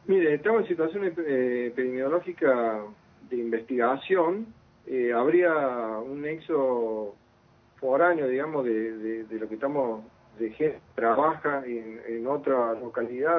Mire, estamos en situación epidemiológica de investigación. Habría un nexo foráneo, digamos, de lo que estamos, de gente que trabaja en otra localidad,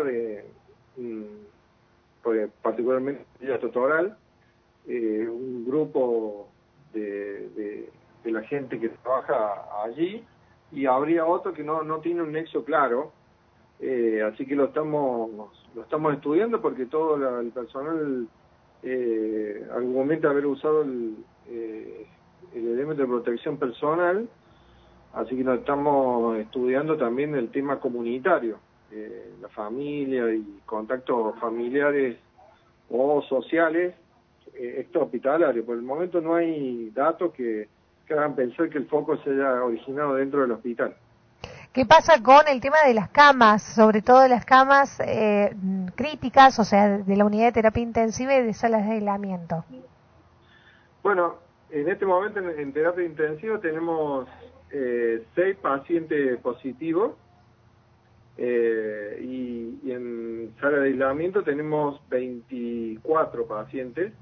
particularmente Villa Totoral, un grupo de la gente que trabaja allí, y habría otro que no tiene un nexo claro. Así que lo estamos estudiando porque todo el personal argumenta haber usado el elemento de protección personal, así que lo estamos estudiando también el tema comunitario, la familia y contactos familiares o sociales extrahospitalarios. Por el momento no hay datos que hagan pensar que el foco se haya originado dentro del hospital. ¿Qué pasa con el tema de las camas, sobre todo las camas críticas, o sea, de la unidad de terapia intensiva y de salas de aislamiento? Bueno, en este momento en terapia intensiva tenemos 6 pacientes positivos y en sala de aislamiento tenemos 24 pacientes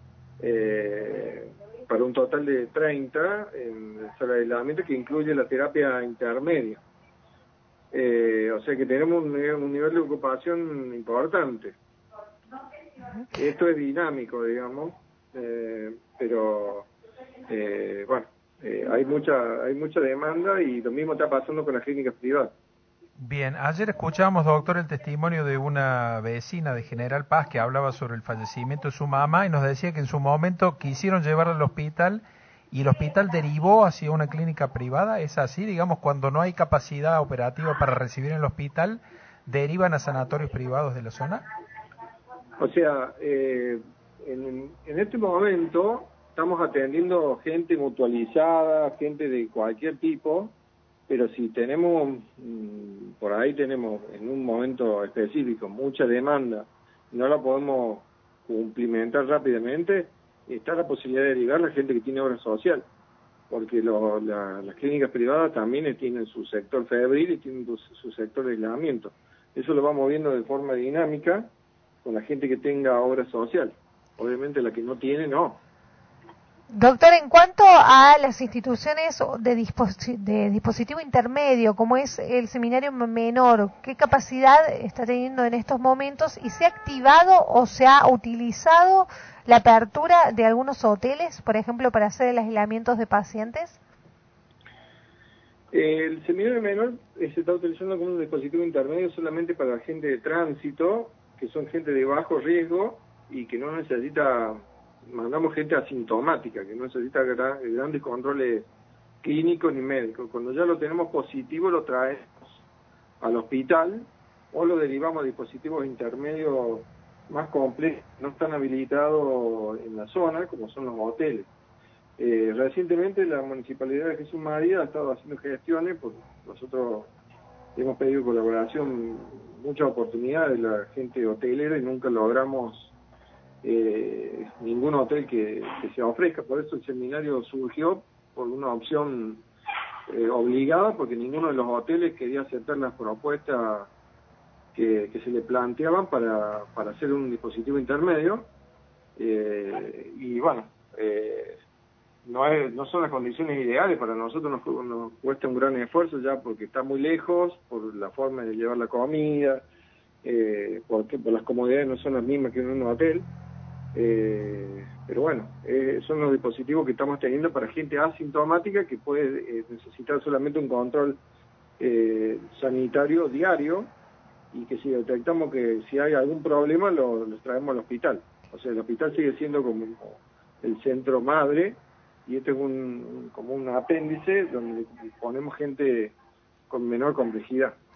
para un total de 30 en sala de aislamiento, que incluye la terapia intermedia. O sea que tenemos un nivel de ocupación importante. Esto es dinámico, digamos, pero bueno, hay mucha demanda, y lo mismo está pasando con las clínicas privadas. Bien, ayer escuchábamos, doctor, el testimonio de una vecina de General Paz que hablaba sobre el fallecimiento de su mamá y nos decía que en su momento quisieron llevarla al hospital y el hospital derivó hacia una clínica privada. ¿Es así? Digamos, cuando no hay capacidad operativa para recibir en el hospital, ¿derivan a sanatorios privados de la zona? O sea, en este momento estamos atendiendo gente mutualizada, gente de cualquier tipo, pero si tenemos, por ahí tenemos en un momento específico mucha demanda, no la podemos cumplimentar rápidamente, está la posibilidad de derivar a la gente que tiene obra social, porque las clínicas privadas también tienen su sector febril y tienen su sector de aislamiento. Eso lo vamos viendo de forma dinámica con la gente que tenga obra social. Obviamente la que no tiene, no. Doctor, en cuanto a las instituciones de dispositivo intermedio, como es el seminario menor, ¿qué capacidad está teniendo en estos momentos y se ha activado o se ha utilizado la apertura de algunos hoteles, por ejemplo, para hacer el aislamiento de pacientes? El seminario menor se está utilizando como un dispositivo intermedio solamente para la gente de tránsito, que son gente de bajo riesgo y que no necesita, mandamos gente asintomática, que no necesita grandes controles clínicos ni médicos. Cuando ya lo tenemos positivo, lo traemos al hospital o lo derivamos a dispositivos intermedios más complejos, no están habilitados en la zona, como son los hoteles. Recientemente la Municipalidad de Jesús María ha estado haciendo gestiones, porque nosotros hemos pedido colaboración, muchas oportunidades de la gente hotelera y nunca logramos ningún hotel que se ofrezca. Por eso el seminario surgió por una opción obligada, porque ninguno de los hoteles quería aceptar las propuestas que se le planteaban para hacer un dispositivo intermedio. Y bueno, no son las condiciones ideales. Para nosotros nos cuesta un gran esfuerzo ya, porque está muy lejos, por la forma de llevar la comida, porque por las comodidades no son las mismas que en un hotel. Pero bueno, son los dispositivos que estamos teniendo para gente asintomática que puede necesitar solamente un control sanitario diario, y que si detectamos que si hay algún problema los traemos al hospital. O sea, el hospital sigue siendo como el centro madre, y este es como un apéndice donde ponemos gente con menor complejidad.